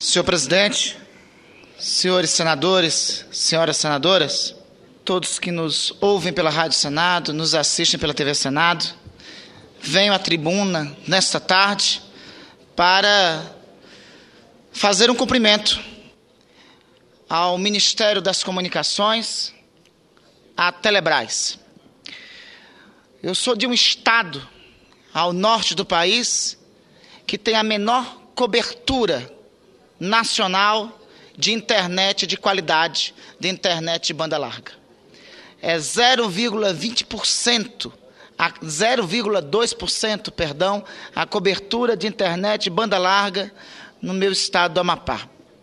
Senhor presidente, senhores senadores, senhoras senadoras, todos que nos ouvem pela Rádio Senado, nos assistem pela TV Senado, venho à tribuna nesta tarde para fazer um cumprimento ao Ministério das Comunicações, à Telebrás. Eu sou de um estado ao norte do país que tem a menor cobertura nacional de internet de qualidade, de internet de banda larga. É 0,20%, 0,2%, perdão, a cobertura de internet de banda larga no meu estado do Amapá.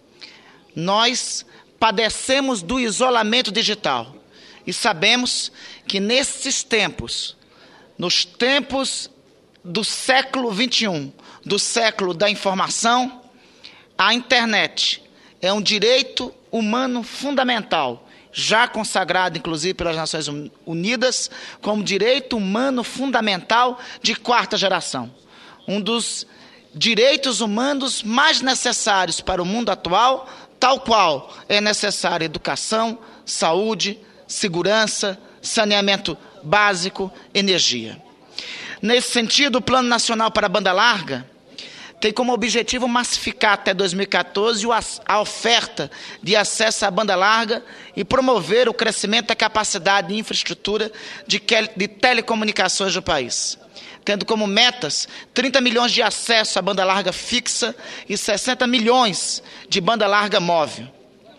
Nós padecemos do isolamento digital e sabemos que nesses tempos, nos tempos do século XXI, do século da informação, a internet é um direito humano fundamental, já consagrado, inclusive, pelas Nações Unidas, como direito humano fundamental de quarta geração. Um dos direitos humanos mais necessários para o mundo atual, tal qual é necessária educação, saúde, segurança, saneamento básico, energia. Nesse sentido, o Plano Nacional para a Banda Larga tem como objetivo massificar até 2014 a oferta de acesso à banda larga e promover o crescimento da capacidade de infraestrutura de telecomunicações do país, tendo como metas 30 milhões de acesso à banda larga fixa e 60 milhões de banda larga móvel.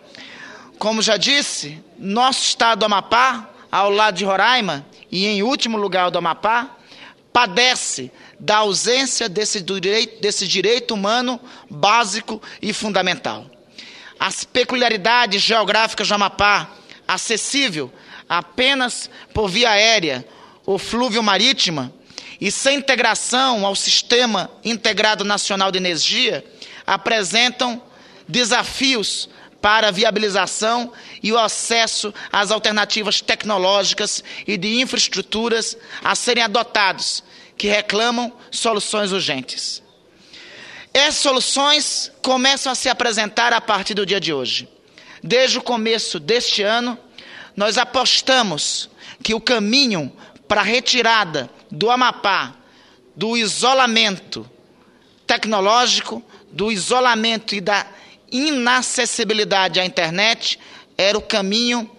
Como já disse, nosso estado do Amapá, ao lado de Roraima e em último lugar do Amapá, padece da ausência desse direito humano básico e fundamental. As peculiaridades geográficas do Amapá, acessível apenas por via aérea ou flúvio marítima e sem integração ao Sistema Integrado Nacional de Energia, apresentam desafios para a viabilização e o acesso às alternativas tecnológicas e de infraestruturas a serem adotados, que reclamam soluções urgentes. Essas soluções começam a se apresentar a partir do dia de hoje. Desde o começo deste ano, nós apostamos que o caminho para a retirada do Amapá do isolamento tecnológico, do isolamento e da inacessibilidade à internet era o caminho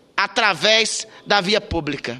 através da via pública.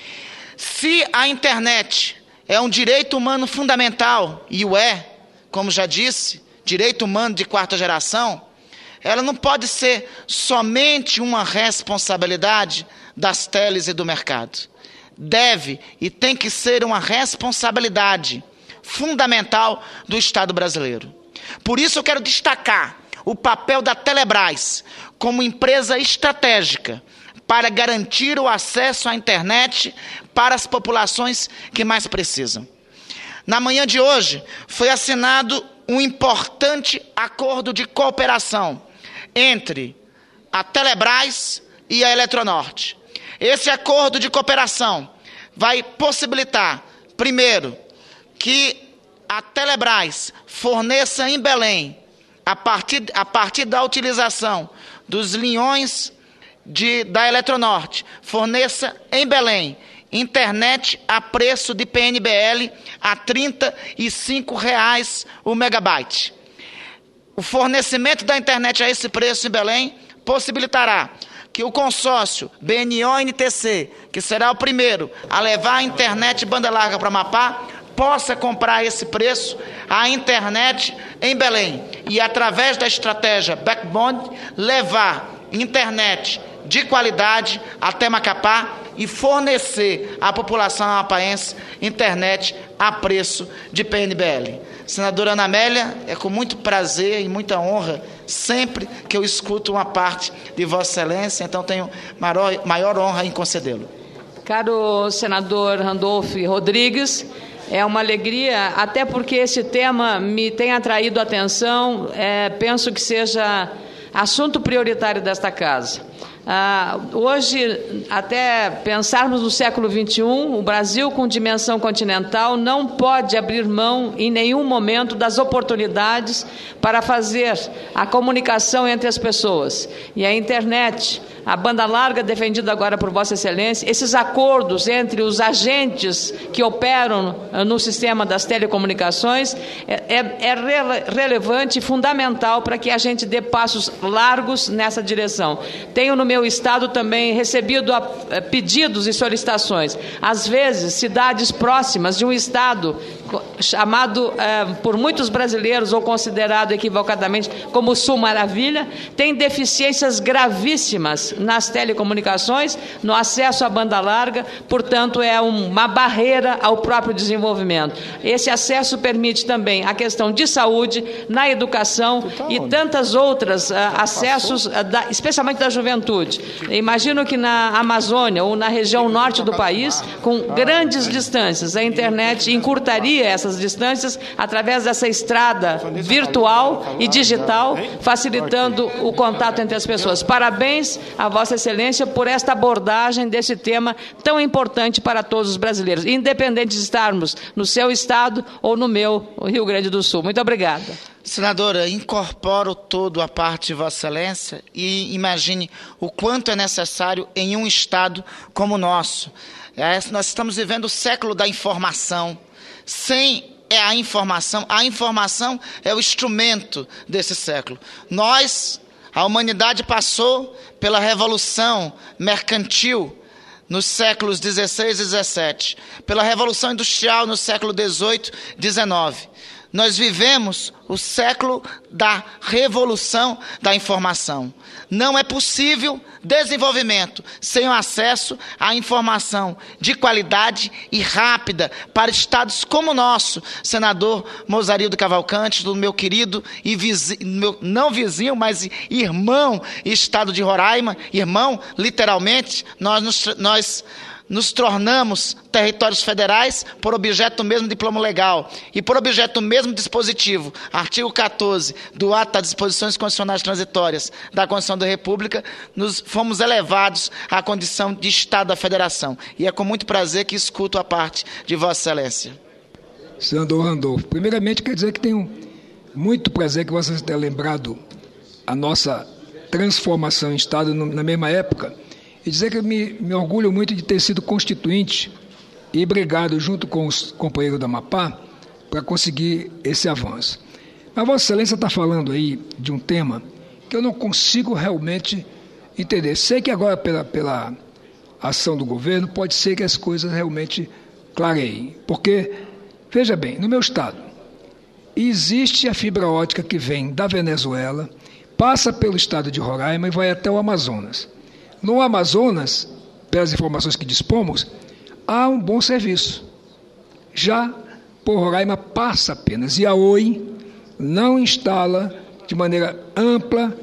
Se a internet é um direito humano fundamental, e o é, como já disse, direito humano de quarta geração, ela não pode ser somente uma responsabilidade das teles e do mercado. Deve e tem que ser uma responsabilidade fundamental do Estado brasileiro. Por isso eu quero destacar o papel da Telebrás como empresa estratégica para garantir o acesso à internet para as populações que mais precisam. Na manhã de hoje, foi assinado um importante acordo de cooperação entre a Telebrás e a Eletronorte. Esse acordo de cooperação vai possibilitar, primeiro, que a Telebrás forneça em Belém, a partir da utilização dos linhões da Eletronorte, forneça em Belém internet a preço de PNBL a R$ 35 o megabyte. O fornecimento da internet a esse preço em Belém possibilitará que o consórcio BNO-NTC, que será o primeiro a levar a internet banda larga para o Amapá, possa comprar a esse preço a internet em Belém e, através da estratégia Backbone, levar internet de qualidade até Macapá e fornecer à população amapaense internet a preço de PNBL. Senadora Ana Amélia, é com muito prazer e muita honra sempre que eu escuto uma parte de Vossa Excelência, então tenho maior honra em concedê-lo. Caro senador Randolfo Rodrigues, é uma alegria, até porque esse tema me tem atraído a atenção, penso que seja assunto prioritário desta casa. Hoje, até pensarmos no século XXI, o Brasil, com dimensão continental, não pode abrir mão em nenhum momento das oportunidades para fazer a comunicação entre as pessoas. E a internet, a banda larga defendida agora por Vossa Excelência, esses acordos entre os agentes que operam no sistema das telecomunicações é relevante e fundamental para que a gente dê passos largos nessa direção. Tenho no meu estado também recebido pedidos e solicitações. Às vezes, cidades próximas de um estado chamado por muitos brasileiros ou considerado equivocadamente como Sul Maravilha, tem deficiências gravíssimas nas telecomunicações, no acesso à banda larga, portanto é uma barreira ao próprio desenvolvimento. Esse acesso permite também a questão de saúde, na educação e tantas outras acessos, especialmente da juventude. Imagino que na Amazônia ou na região norte do país, com grandes distâncias, a internet encurtaria essas distâncias através dessa estrada virtual e digital, facilitando o contato entre as pessoas. Parabéns a Vossa Excelência por esta abordagem desse tema tão importante para todos os brasileiros, independente de estarmos no seu estado ou no meu, o Rio Grande do Sul. Muito obrigada. Senadora, incorporo todo a parte de Vossa Excelência e imagine o quanto é necessário em um estado como o nosso. Nós estamos vivendo o século da informação. Sem a informação é o instrumento desse século. A humanidade passou pela revolução mercantil nos séculos 16 e 17, pela revolução industrial no século 18 e 19. Nós vivemos o século da revolução da informação. Não é possível desenvolvimento sem o acesso à informação de qualidade e rápida para estados como o nosso, senador Mozarildo Cavalcante, do meu querido e não vizinho, mas irmão, estado de Roraima. Irmão, literalmente, nós nos tornamos territórios federais por objeto mesmo diploma legal e por objeto mesmo dispositivo, artigo 14 do ato das disposições constitucionais transitórias da Constituição da República, fomos elevados à condição de Estado da Federação. E é com muito prazer que escuto a parte de Vossa Excelência. Senador Randolfo, primeiramente quer dizer que tenho muito prazer que você tenha lembrado a nossa transformação em Estado na mesma época, e dizer que me orgulho muito de ter sido constituinte e brigado junto com os companheiros da Amapá para conseguir esse avanço. Mas Vossa Excelência está falando aí de um tema que eu não consigo realmente entender. Sei que agora, pela ação do governo, pode ser que as coisas realmente clareiem. Porque, veja bem, no meu estado, existe a fibra ótica que vem da Venezuela, passa pelo estado de Roraima e vai até o Amazonas. No Amazonas, pelas informações que dispomos, há um bom serviço. Já por Roraima passa apenas. E a Oi não instala de maneira ampla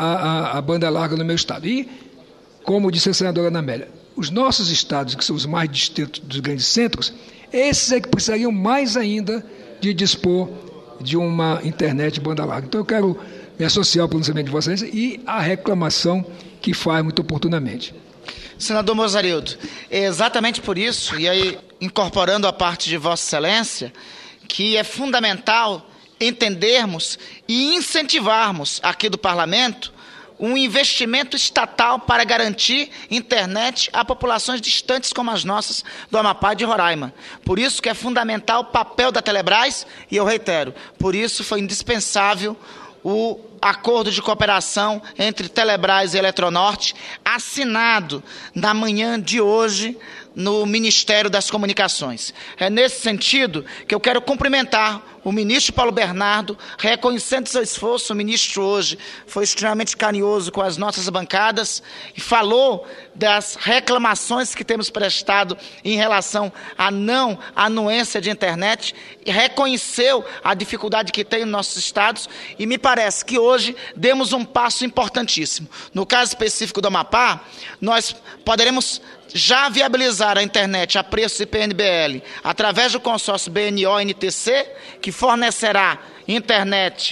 a banda larga no meu estado. E, como disse a senadora Ana Amélia, os nossos estados, que são os mais distantes dos grandes centros, esses é que precisariam mais ainda de dispor de uma internet de banda larga. Então eu quero me associar ao pronunciamento de Vossa Excelência e à reclamação que faz muito oportunamente. Senador Mozarildo, é exatamente por isso, e aí incorporando a parte de Vossa Excelência, que é fundamental entendermos e incentivarmos aqui do Parlamento um investimento estatal para garantir internet a populações distantes como as nossas do Amapá e de Roraima. Por isso que é fundamental o papel da Telebrás, e eu reitero, por isso foi indispensável o acordo de cooperação entre Telebrás e Eletronorte, assinado na manhã de hoje no Ministério das Comunicações. É nesse sentido que eu quero cumprimentar o ministro Paulo Bernardo, reconhecendo seu esforço. O ministro hoje foi extremamente carinhoso com as nossas bancadas e falou das reclamações que temos prestado em relação à não anuência de internet e reconheceu a dificuldade que tem nos nossos estados, e me parece que hoje demos um passo importantíssimo. No caso específico do Amapá, nós poderemos já viabilizar a internet a preços de PNBL através do consórcio BNO-NTC, que fornecerá internet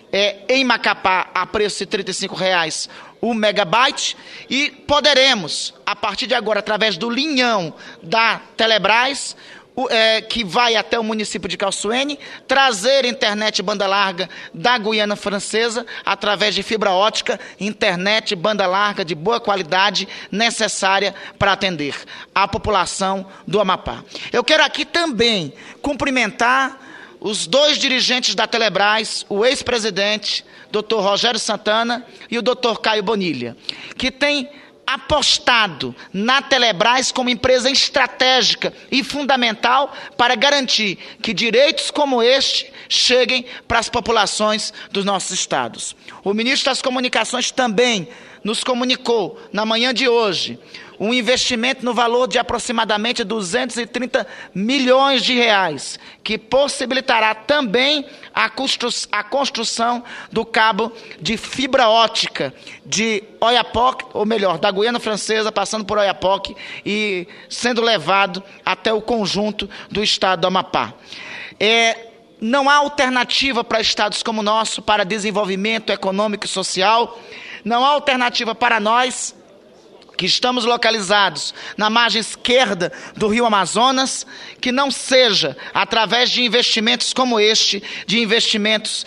em Macapá a preço de R$ 35,00 o megabyte, e poderemos, a partir de agora, através do linhão da Telebrás, que vai até o município de Calçoene, trazer internet banda larga da Guiana Francesa através de fibra ótica, internet banda larga de boa qualidade necessária para atender a população do Amapá. Eu quero aqui também cumprimentar os dois dirigentes da Telebrás, o ex-presidente, Dr. Rogério Santana, e o Dr. Caio Bonilha, que têm apostado na Telebrás como empresa estratégica e fundamental para garantir que direitos como este cheguem para as populações dos nossos estados. O ministro das Comunicações também nos comunicou, na manhã de hoje, um investimento no valor de aproximadamente 230 milhões de reais, que possibilitará também a construção do cabo de fibra ótica de Oiapoque, ou melhor, da Guiana Francesa, passando por Oiapoque e sendo levado até o conjunto do estado do Amapá. Não há alternativa para estados como o nosso para desenvolvimento econômico e social, não há alternativa para nós que estamos localizados na margem esquerda do Rio Amazonas, que não seja através de investimentos como este, de investimentos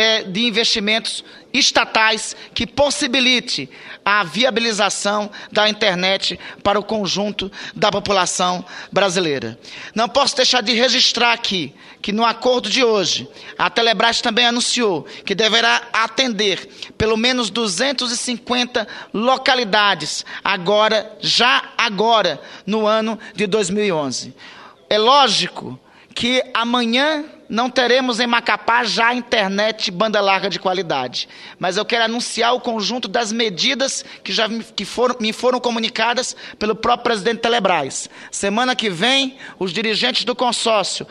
estatais, que possibilite a viabilização da internet para o conjunto da população brasileira. Não posso deixar de registrar aqui que no acordo de hoje, a Telebrás também anunciou que deverá atender pelo menos 250 localidades já agora, no ano de 2011. É lógico que amanhã não teremos em Macapá já internet banda larga de qualidade. Mas eu quero anunciar o conjunto das medidas que me foram comunicadas pelo próprio presidente Telebrás. Semana que vem, os dirigentes do consórcio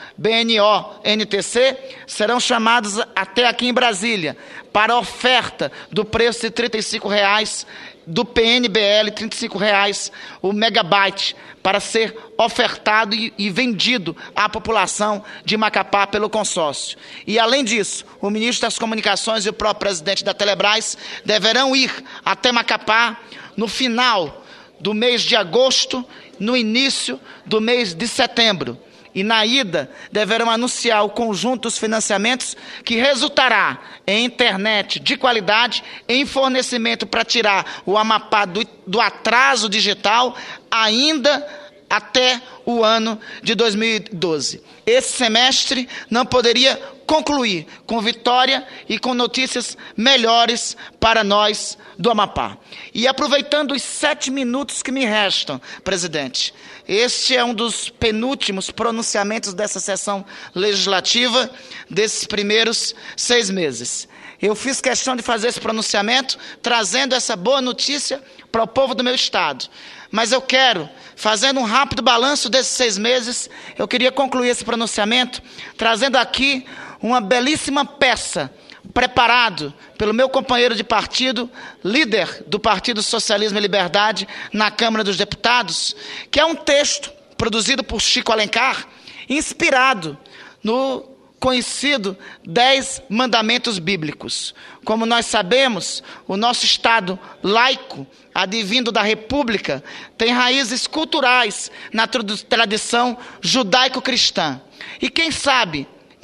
BNO-NTC serão chamados até aqui em Brasília para a oferta do preço de R$ 35,00 do PNBL, R$ 35,00 o megabyte, para ser ofertado e vendido à população de Macapá pelo consórcio. E, além disso, o ministro das Comunicações e o próprio presidente da Telebrás deverão ir até Macapá no final do mês de agosto, no início do mês de setembro. E na ida deverão anunciar o conjunto dos financiamentos que resultará em internet de qualidade, em fornecimento para tirar o Amapá do atraso digital ainda até o ano de 2012. Esse semestre não poderia concluir com vitória e com notícias melhores para nós do Amapá. E aproveitando os 7 minutos que me restam, presidente, este é um dos penúltimos pronunciamentos dessa sessão legislativa desses primeiros 6 meses. Eu fiz questão de fazer esse pronunciamento, trazendo essa boa notícia para o povo do meu estado. Mas eu quero, fazendo um rápido balanço desses 6 meses, eu queria concluir esse pronunciamento, trazendo aqui uma belíssima peça, preparado pelo meu companheiro de partido, líder do Partido Socialismo e Liberdade na Câmara dos Deputados, que é um texto produzido por Chico Alencar, inspirado no conhecido 10 mandamentos bíblicos. Como nós sabemos, o nosso Estado laico, advindo da República, tem raízes culturais na tradição judaico-cristã. E quem sabe,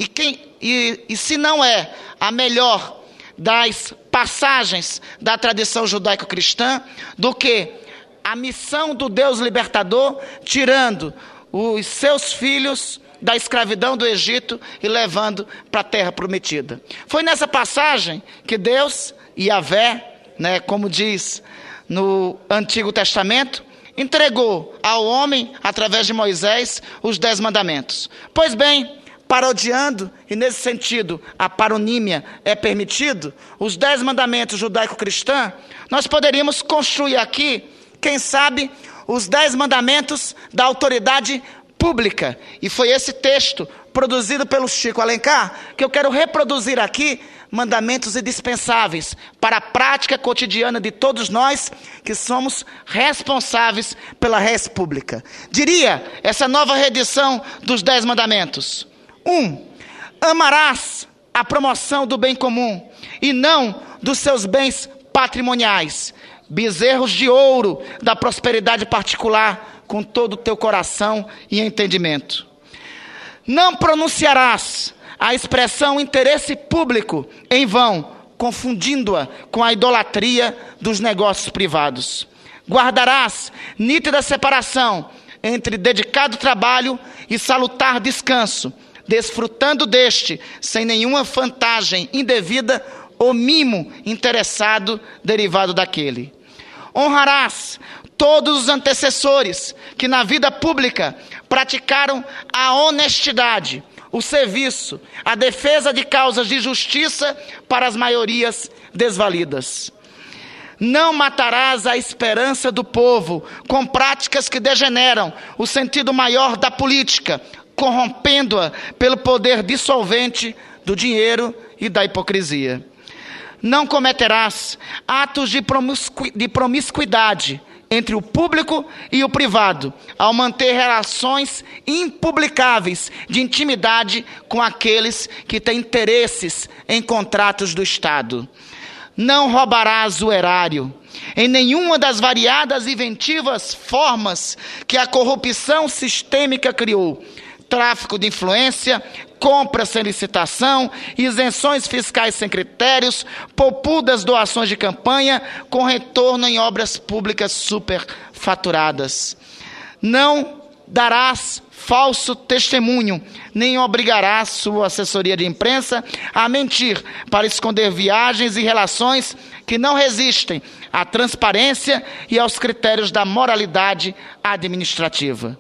e se não é a melhor das passagens da tradição judaico-cristã, do que a missão do Deus libertador, tirando os seus filhos da escravidão do Egito e levando para a terra prometida. Foi nessa passagem que Deus, Yahvé, como diz no Antigo Testamento, entregou ao homem, através de Moisés, os 10 mandamentos. Pois bem, parodiando, e nesse sentido a paronímia é permitido, os 10 mandamentos judaico-cristãs, nós poderíamos construir aqui, quem sabe, os 10 mandamentos da autoridade pública. E foi esse texto, produzido pelo Chico Alencar, que eu quero reproduzir aqui, mandamentos indispensáveis para a prática cotidiana de todos nós que somos responsáveis pela res pública. Diria essa nova reedição dos 10 mandamentos. 1. Amarás a promoção do bem comum e não dos seus bens patrimoniais, bezerros de ouro da prosperidade particular, com todo o teu coração e entendimento. Não pronunciarás a expressão interesse público em vão, confundindo-a com a idolatria dos negócios privados. Guardarás nítida separação entre dedicado trabalho e salutar descanso, desfrutando deste sem nenhuma vantagem indevida ou mimo interessado derivado daquele. Honrarás todos os antecessores que na vida pública praticaram a honestidade, o serviço, a defesa de causas de justiça para as maiorias desvalidas. Não matarás a esperança do povo com práticas que degeneram o sentido maior da política, corrompendo-a pelo poder dissolvente do dinheiro e da hipocrisia. Não cometerás atos de promiscuidade entre o público e o privado, ao manter relações impublicáveis de intimidade com aqueles que têm interesses em contratos do Estado. Não roubarás o erário em nenhuma das variadas e inventivas formas que a corrupção sistêmica criou. Tráfico de influência, compra sem licitação, isenções fiscais sem critérios, poupudas doações de campanha com retorno em obras públicas superfaturadas. Não darás falso testemunho, nem obrigarás sua assessoria de imprensa a mentir para esconder viagens e relações que não resistem à transparência e aos critérios da moralidade administrativa.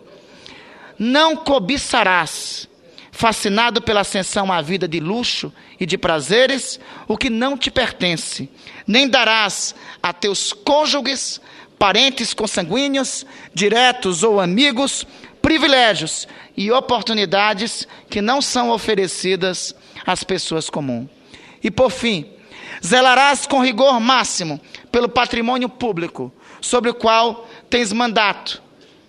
Não cobiçarás, fascinado pela ascensão à vida de luxo e de prazeres, o que não te pertence, nem darás a teus cônjuges, parentes consanguíneos, diretos ou amigos, privilégios e oportunidades que não são oferecidas às pessoas comuns. E por fim, zelarás com rigor máximo pelo patrimônio público, sobre o qual tens mandato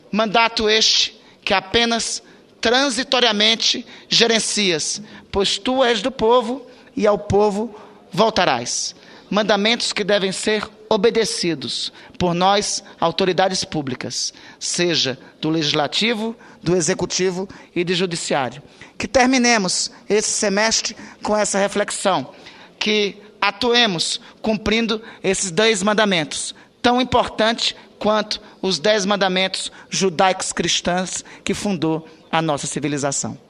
este que apenas transitoriamente gerencias, pois tu és do povo e ao povo voltarás. Mandamentos que devem ser obedecidos por nós, autoridades públicas, seja do legislativo, do executivo e do judiciário. Que terminemos esse semestre com essa reflexão, que atuemos cumprindo esses 10 mandamentos, tão importante quanto os 10 mandamentos judaicos cristãos que fundou a nossa civilização.